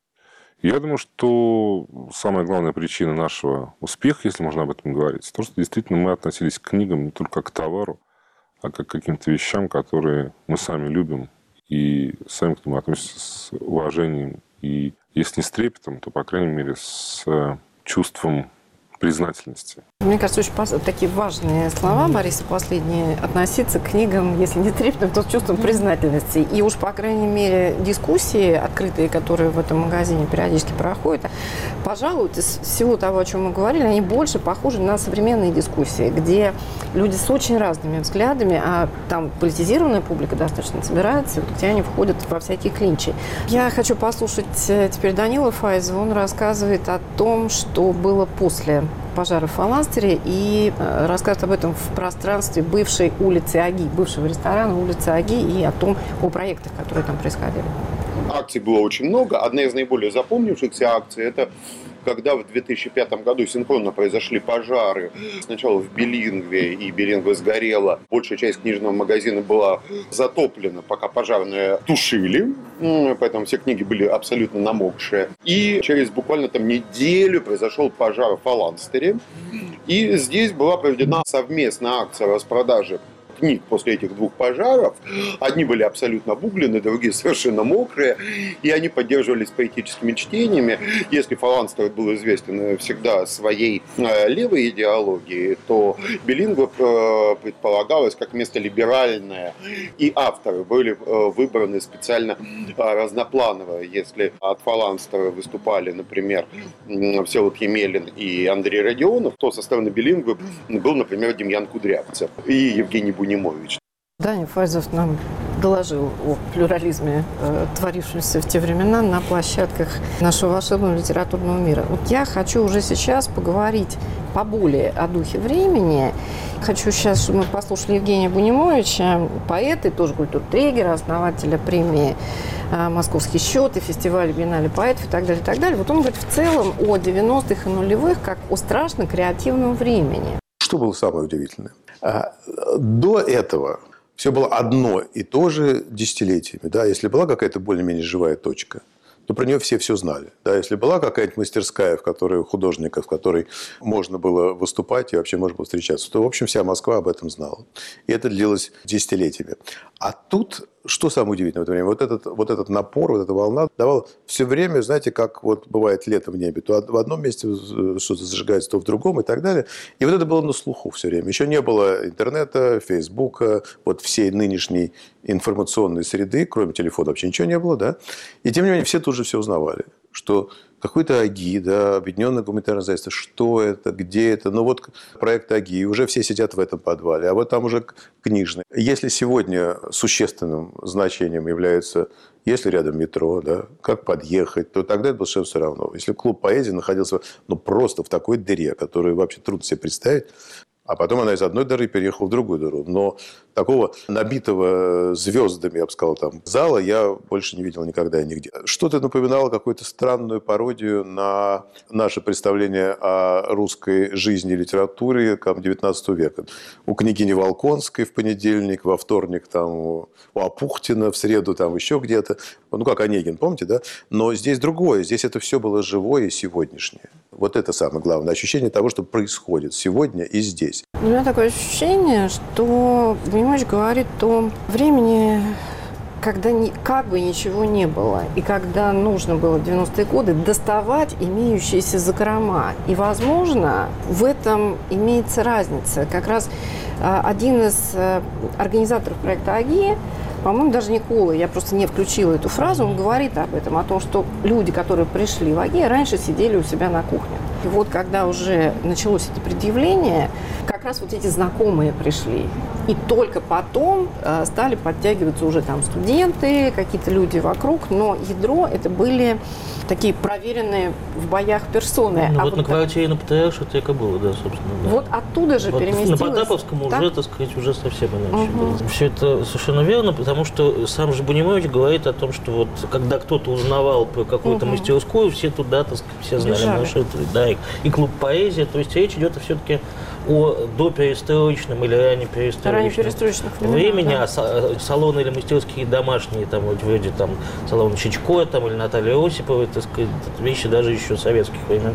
Я думаю, что самая главная причина нашего успеха, если можно об этом говорить, то, что действительно мы относились к книгам не только как к товару, а как к каким-то вещам, которые мы сами любим и сами к ним относимся с уважением. И если не с трепетом, то, по крайней мере, с чувством признательности.
Мне кажется, очень такие важные слова, Бориса, последние. Относиться к книгам, если не трепетом, то с чувством признательности. И уж, по крайней мере, дискуссии открытые, которые в этом магазине периодически проходят, пожалуй, из всего того, о чем мы говорили, они больше похожи на современные дискуссии, где люди с очень разными взглядами, а там политизированная публика достаточно собирается, где они входят во всякие клинчи. Я хочу послушать теперь Данила Файзова. Он рассказывает о том, что было после пожара в «Фаланстере», и рассказывает об этом в пространстве бывшей улицы Аги, бывшего ресторана улицы Аги, и о проектах, которые там происходили.
Акций было очень много. Одна из наиболее запомнившихся акций – это когда в 2005 году синхронно произошли пожары. Сначала в Билингве, и Билингва сгорела. Большая часть книжного магазина была затоплена, пока пожарные тушили. Поэтому все книги были абсолютно намокшие. И через буквально неделю произошел пожар в «Фаланстере». И здесь была проведена совместная акция распродажи книг после этих 2 пожаров. Одни были абсолютно обуглены, другие совершенно мокрые, и они поддерживались поэтическими чтениями. Если Фаланстер был известен всегда своей левой идеологией, то билингва предполагалось как место либеральное, и авторы были выбраны специально разнопланово. Если от Фаланстера выступали, например, Всеволод Емелин и Андрей Родионов, то со стороны билингвы был, например, Демьян Кудрявцев и Евгений Бунимович.
Даня Файзов нам доложил о плюрализме, творившемся в те времена на площадках нашего волшебного литературного мира. Вот я хочу уже сейчас поговорить поболее о духе времени. Хочу сейчас, чтобы мы послушали Евгения Бунимовича, поэта и тоже культуртрегера, основателя премии «Московский счет» и фестиваля «Биеннале поэтов» и так далее, и так далее. Вот он говорит в целом о 90-х и нулевых как о страшно креативном времени.
Что было самое удивительное? До этого все было одно и то же десятилетиями. Да? Если была какая-то более-менее живая точка, то про нее все знали. Да? Если была какая-то мастерская, в которой художников, в которой можно было выступать и вообще можно было встречаться, то, в общем, вся Москва об этом знала. И это длилось десятилетиями. А тут, что самое удивительное в это время? Вот этот напор, вот эта волна давала все время, знаете, как вот бывает летом в небе. То в одном месте что-то зажигается, то в другом и так далее. И вот это было на слуху все время. Еще не было интернета, фейсбука, вот всей нынешней информационной среды, кроме телефона вообще ничего не было, да? И тем не менее все тут же все узнавали, что какой-то АГИ, да, Объединенное гуманитарное издательство, что это, где это, ну вот проект АГИ, уже все сидят в этом подвале, а вот там уже книжный. Если сегодня существенным значением является, если рядом метро, да, как подъехать, то тогда это было совершенно все равно. Если клуб поэзии находился просто в такой дыре, которую вообще трудно себе представить, а потом она из одной дыры переехала в другую дыру. Но такого набитого звездами, я бы сказал, там, зала я больше не видел никогда и нигде. Что-то напоминало какую-то странную пародию на наше представление о русской жизни и литературе XIX века. У княгини Волконской в понедельник, во вторник там, у Апухтина, в среду там еще где-то. Ну, как Онегин, помните, да? Но здесь другое. Здесь это все было живое и сегодняшнее. Вот это самое главное. Ощущение того, что происходит сегодня и здесь.
У меня такое ощущение, что Бунимович говорит о времени, когда как бы ничего не было, и когда нужно было в 90-е годы доставать имеющиеся закрома. И, возможно, в этом имеется разница. Как раз один из организаторов проекта АГИ, по-моему, даже Никола, я просто не включила эту фразу, он говорит об этом, о том, что люди, которые пришли в АГИ, раньше сидели у себя на кухне. И вот когда уже началось это предъявление, как раз вот эти знакомые пришли. И только потом стали подтягиваться уже там студенты, какие-то люди вокруг, но ядро это были такие проверенные в боях персоны.
Ну, вот на квартире на ПТР что-то было, да, собственно. Да.
Вот оттуда же вот переместилось.
На Потаповском уже, так сказать, уже совсем иначе было. Все это совершенно верно, потому что сам же Бунимович говорит о том, что вот когда кто-то узнавал про какую-то мастерскую, все туда, так сказать, все знали маршруты, да, и клуб поэзии. То есть речь идет все-таки о доперестроечном или раннеперестроечном времени, да. А салоны или мастерские домашние, там, вот, вроде там, салон Чичко там, или Натальи Осиповой, так сказать, вещи даже еще советских времен,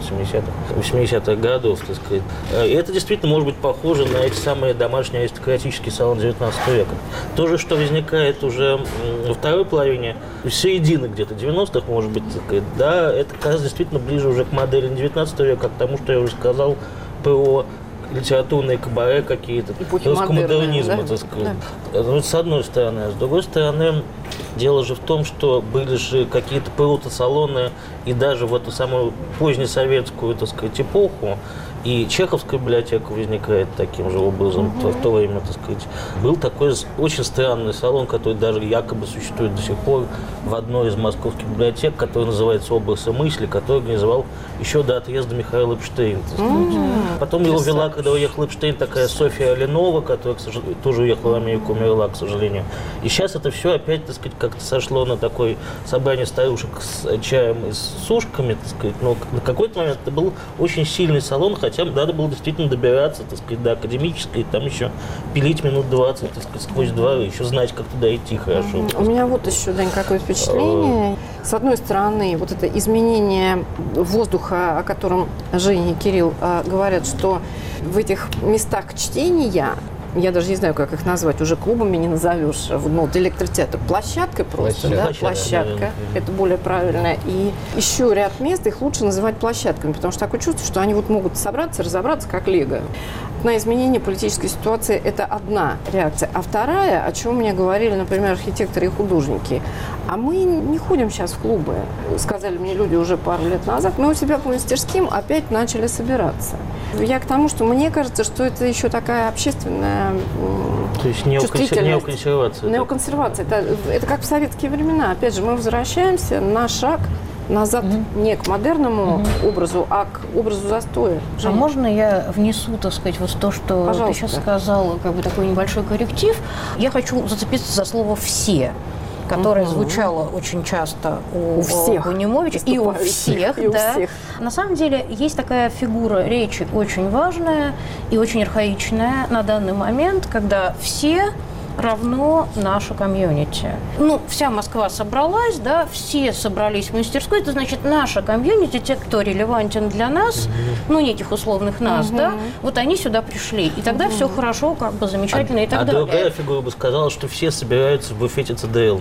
80-х годов, так сказать. И это действительно может быть похоже на эти самые домашние аристократические салоны 19 века. То же, что возникает уже во второй половине, в середине где-то 90-х, может быть, так сказать, да, это как раз действительно ближе уже к модели 19 века, к тому, что я уже сказал про литературные кабаре какие-то, русского модернизма, да? Так сказать. Да. Ну, с одной стороны. А с другой стороны, дело же в том, что были же какие-то протосалоны и даже в эту самую позднесоветскую, так сказать, эпоху, и Чеховская библиотека возникает таким же образом в то время, так сказать. Был такой очень странный салон, который даже якобы существует до сих пор в одной из московских библиотек, который называется «Образ и мысли», который организовал еще до отъезда Михаил Эпштейн. Потом его вела, когда уехал Эпштейн, такая Софья Оленова, которая, к сожалению, тоже уехала в Америку, умерла, к сожалению. И сейчас это все опять, так сказать, как-то сошло на такое собрание старушек с чаем и с сушками, так сказать. Но на какой-то момент это был очень сильный салон, хотя надо было действительно добираться, так сказать, до академической, и там еще пилить минут 20, так сказать, сквозь дворы, еще знать, как туда идти хорошо.
У меня вот еще, Дань, какое впечатление. С одной стороны, вот это изменение воздуха, о котором Женя и Кирилл говорят, что в этих местах чтения я даже не знаю, как их назвать, уже клубами не назовешь, ну, электротеатр, площадкой просто, площадка, это более правильно. И еще ряд мест, их лучше называть площадками, потому что такое чувство, что они вот могут собраться, разобраться, как лего. На изменение политической ситуации это одна реакция. А вторая, о чем мне говорили, например, архитекторы и художники, а мы не ходим сейчас в клубы, сказали мне люди уже пару лет назад, мы у себя по мастерским опять начали собираться. Я к тому, что мне кажется, что это еще такая общественная чувствительность. Неоконсервация. Это как в советские времена. Опять же, мы возвращаемся на шаг назад не к модерному образу, а к образу застоя.
А можно я внесу, так сказать, вот то, что ты сейчас сказала, как бы такой небольшой корректив? Я хочу зацепиться за слово «все», которое звучало очень часто у всех Немовича и у всех. На самом деле есть такая фигура речи очень важная и очень архаичная на данный момент, когда все равно наша комьюнити. Ну, вся Москва собралась, да, все собрались в мастерской, это значит, наша комьюнити, те, кто релевантен для нас, ну, неких условных нас, да, вот они сюда пришли. И тогда все хорошо, как бы замечательно и так далее.
А другая фигура бы сказала, что все собираются в буфете ЦДЛ.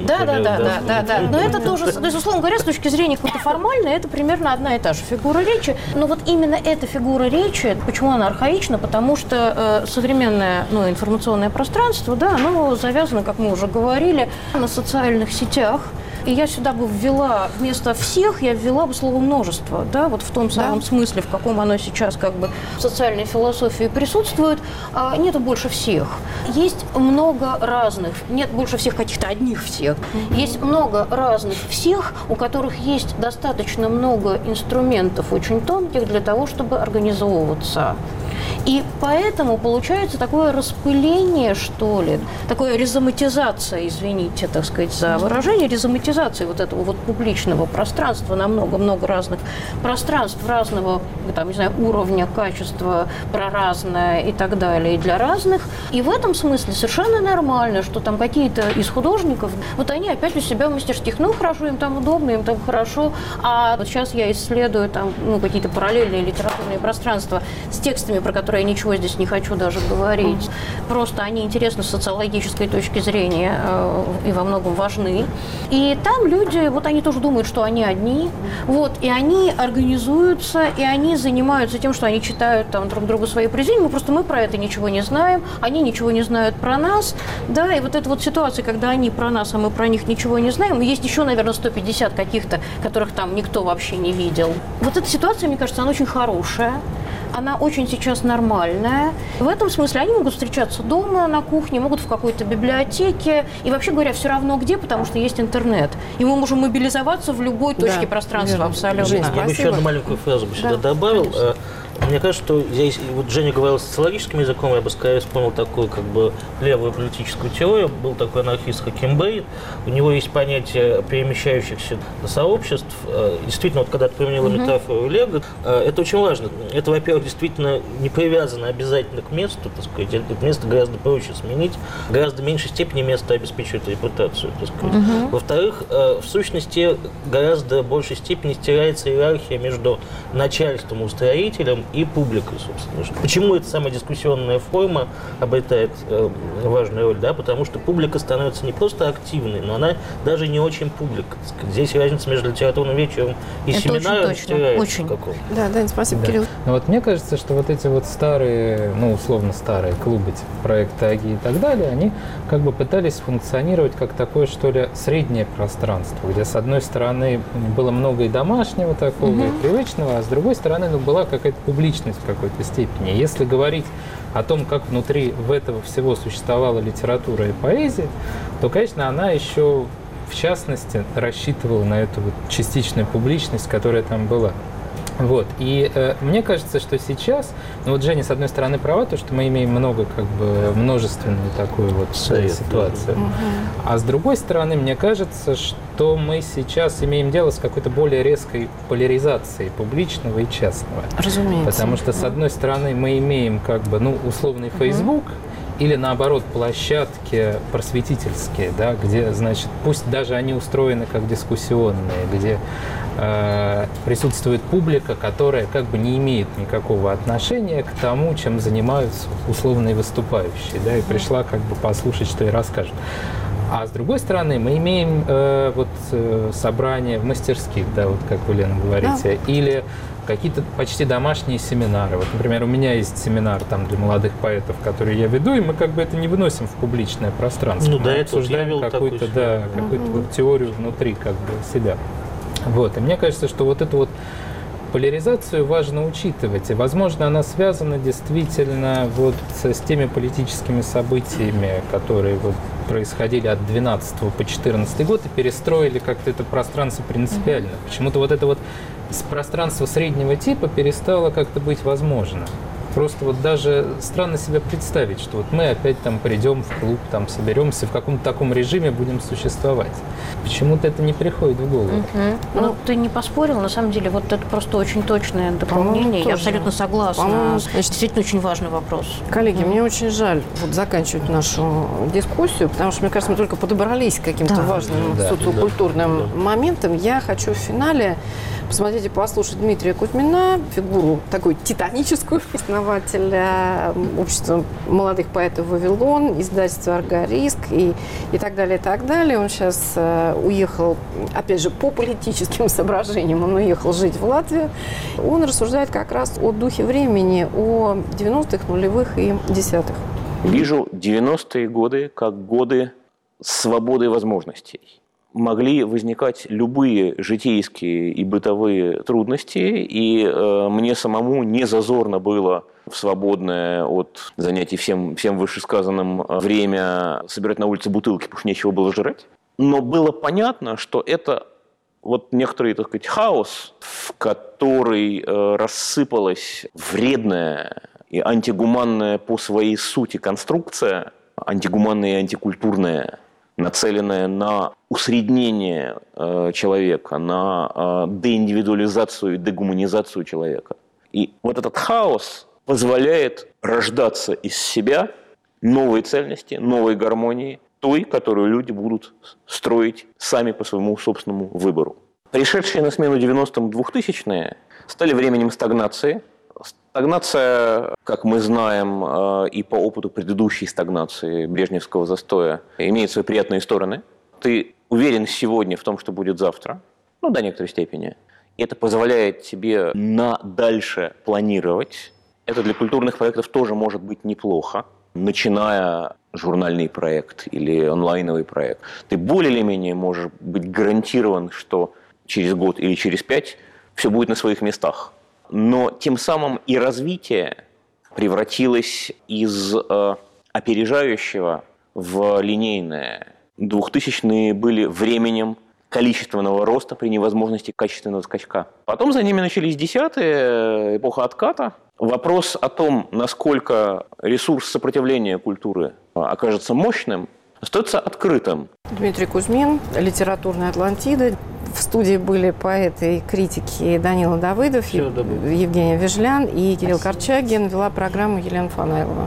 Да. Но это тоже, то есть, условно говоря, с точки зрения какой-то формальной, это примерно одна и та же фигура речи. Но вот именно эта фигура речи, почему она архаична? Потому что современное, ну, информационное пространство, да, оно завязано, как мы уже говорили, на социальных сетях. И я сюда бы ввела, вместо «всех», я ввела бы слово «множество», да, вот в том самом смысле, в каком оно сейчас как бы в социальной философии присутствует. Нету больше всех. Есть много разных, нет больше всех каких-то одних всех. Есть много разных всех, у которых есть достаточно много инструментов очень тонких для того, чтобы организовываться. И поэтому получается такое распыление, что ли, такая резоматизация, извините, так сказать, за выражение, резоматизация вот этого вот публичного пространства на много-много разных пространств, разного, там, не знаю, уровня, качества, про разное и так далее, и для разных. И в этом смысле совершенно нормально, что там какие-то из художников, вот они опять у себя в мастерских, ну, хорошо, им там удобно, им там хорошо, а вот сейчас я исследую там, ну, какие-то параллельные литературные пространства с текстами, про которые я ничего здесь не хочу даже говорить. Просто они интересны с социологической точки зрения и во многом важны. И там люди, вот они тоже думают, что они одни, вот, и они организуются, и они занимаются тем, что они читают там друг другу свои произведения, просто мы про это ничего не знаем, они ничего не знают про нас, да, и вот эта вот ситуация, когда они про нас, а мы про них ничего не знаем, и есть еще, наверное, 150 каких-то, которых там никто вообще не видел. Вот эта ситуация, мне кажется, она очень хорошая. Она очень сейчас нормальная. В этом смысле они могут встречаться дома, на кухне, могут в какой-то библиотеке. И вообще говоря, все равно где, потому что есть интернет. И мы можем мобилизоваться в любой точке пространства абсолютно.
Я бы еще одну маленькую фразу бы сюда добавил. Мне кажется, что здесь, вот Женя говорил социологическим языком, я бы скорее вспомнил такую как бы левую политическую теорию. Был такой анархист Хаким Бейт. У него есть понятие перемещающихся сообществ. Действительно, вот когда ты применила метафору Лего, это очень важно. Это, во-первых, действительно не привязано обязательно к месту, так сказать. Это место гораздо проще сменить. В гораздо меньшей степени место обеспечивает репутацию, так сказать. Во-вторых, в сущности, гораздо большей степени стирается иерархия между начальством, устроителем и публикой, собственно. Почему эта самая дискуссионная форма обретает важную роль? Да? Потому что публика становится не просто активной, но она даже не очень публика. Здесь разница между литературным вечером и семинаром стирается.
Да, спасибо, Кирилл.
Но вот мне кажется, что вот эти вот старые, ну, условно старые клубы, типа проекта АГИ и так далее, они как бы пытались функционировать как такое, что ли, среднее пространство, где с одной стороны было много и домашнего такого, и привычного, а с другой стороны была какая-то публичность в какой-то степени. Если говорить о том, как внутри этого всего существовала литература и поэзия, то, конечно, она еще, в частности, рассчитывала на эту вот частичную публичность, которая там была. Вот. И мне кажется, что сейчас, ну вот Женя, с одной стороны, права, то, что мы имеем много, как бы, множественную такую вот ситуацию. А с другой стороны, мне кажется, что мы сейчас имеем дело с какой-то более резкой поляризацией публичного и частного.
Разумеется.
Потому что, с одной стороны, мы имеем, как бы, ну, условный Facebook, или наоборот площадки просветительские, да, где, значит, пусть даже они устроены как дискуссионные, где присутствует публика, которая как бы не имеет никакого отношения к тому, чем занимаются условные выступающие, да, и пришла как бы послушать, что и расскажут. А с другой стороны, мы имеем собрания в мастерских, да, вот как вы, Лена, говорите, или какие-то почти домашние семинары. Вот, например, у меня есть семинар там для молодых поэтов, который я веду, и мы как бы это не выносим в публичное пространство.
Ну,
мы
до этого
обсуждаем какую-то, какую-то вот теорию внутри как бы себя. Вот. И мне кажется, что вот эту вот поляризацию важно учитывать. И, возможно, она связана действительно вот с теми политическими событиями, которые вот происходили от 12 по 14 год и перестроили как-то это пространство принципиально. Почему-то вот это вот пространство среднего типа перестало как-то быть возможно. Просто вот даже странно себе представить, что вот мы опять там придем в клуб, там соберемся, в каком-то таком режиме будем существовать. Почему-то это не приходит в голову.
Ну, ты не поспорил, на самом деле, вот это просто очень точное дополнение. Я абсолютно согласна. Действительно очень важный вопрос.
Коллеги, мне очень жаль вот заканчивать нашу дискуссию, потому что, мне кажется, мы только подобрались к каким-то важным социокультурным моментам. Я хочу в финале посмотреть и послушать Дмитрия Кузьмина, фигуру такую титаническую, основателя общества молодых поэтов «Вавилон», издательства «Арго-Риск» и так далее, и так далее. Он сейчас уехал, опять же, по политическим соображениям, он уехал жить в Латвию. Он рассуждает как раз о духе времени, о 90-х, нулевых и десятых.
Вижу 90-е годы как годы свободы возможностей. Могли возникать любые житейские и бытовые трудности, и мне самому не зазорно было в свободное от занятий всем вышесказанным время собирать на улице бутылки, потому что нечего было жрать. Но было понятно, что это вот некоторый, так сказать, хаос, в который рассыпалась вредная и антигуманная по своей сути конструкция, антигуманная и антикультурная, нацеленная на усреднение человека, на деиндивидуализацию и дегуманизацию человека. И вот этот хаос позволяет рождаться из себя новой цельности, новой гармонии, той, которую люди будут строить сами по своему собственному выбору. Пришедшие на смену 90-м 2000-е стали временем стагнации. Стагнация, как мы знаем, и по опыту предыдущей стагнации брежневского застоя, имеет свои приятные стороны. Ты уверен сегодня в том, что будет завтра, ну, до некоторой степени. И это позволяет тебе на дальше планировать. Это для культурных проектов тоже может быть неплохо, начиная журнальный проект или онлайновый проект. Ты более или менее можешь быть гарантирован, что через год или через 5 все будет на своих местах. Но тем самым и развитие превратилось из опережающего в линейное. 2000-е были временем количественного роста при невозможности качественного скачка. Потом за ними начались десятые, эпоха отката. Вопрос о том, насколько ресурс сопротивления культуры окажется мощным, остается открытым.
Дмитрий Кузьмин, «Литературная Атлантида». В студии были поэты и критики Данила Давыдов, Евгения Вежлян и Кирилл Корчагин. Вела программу Елена Фанайлова.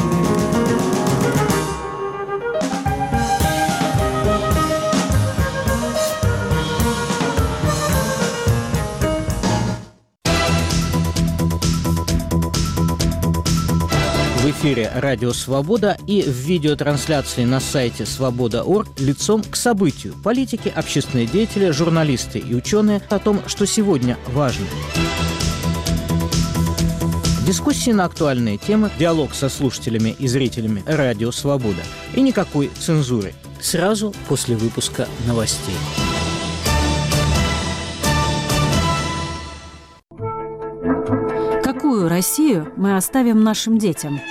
В эфире «Радио Свобода» и в видеотрансляции на сайте свобода.орг лицом к событию. Политики, общественные деятели, журналисты и ученые о том, что сегодня важно. Дискуссии на актуальные темы, диалог со слушателями и зрителями «Радио Свобода». И никакой цензуры. Сразу после выпуска новостей.
Какую Россию мы оставим нашим детям?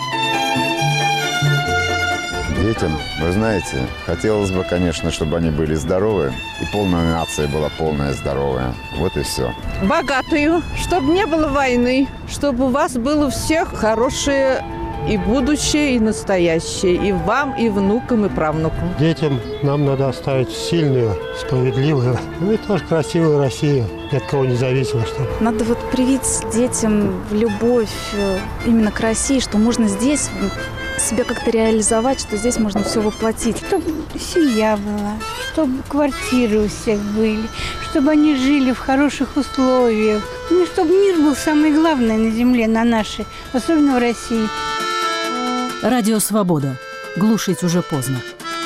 Детям, вы знаете, хотелось бы, конечно, чтобы они были здоровы, и полная нация была полная здоровая. Вот и все.
Богатую, чтобы не было войны, чтобы у вас было у всех хорошее и будущее, и настоящее, и вам, и внукам, и правнукам.
Детям нам надо оставить сильную, справедливую, ну и тоже красивую Россию, ни от кого не зависимо. Чтобы.
Надо вот привить детям любовь именно к России, что можно здесь себя как-то реализовать, что здесь можно все воплотить.
Чтобы семья была, чтобы квартиры у всех были, чтобы они жили в хороших условиях. Ну, чтобы мир был самое главное на земле, на нашей, особенно в России.
Радио «Свобода». Глушить уже поздно.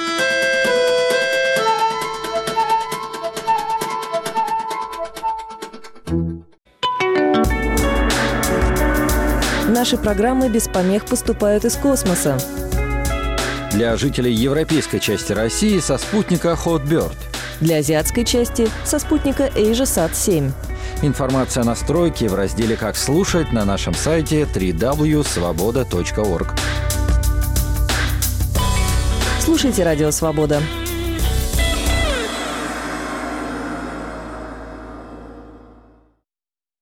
Наши программы без помех поступают из космоса.
Для жителей европейской части России со спутника Hotbird.
Для азиатской части со спутника AsiaSat-7.
Информация о настройке в разделе «Как слушать» на нашем сайте www.svoboda.org.
Слушайте «Радио Свобода».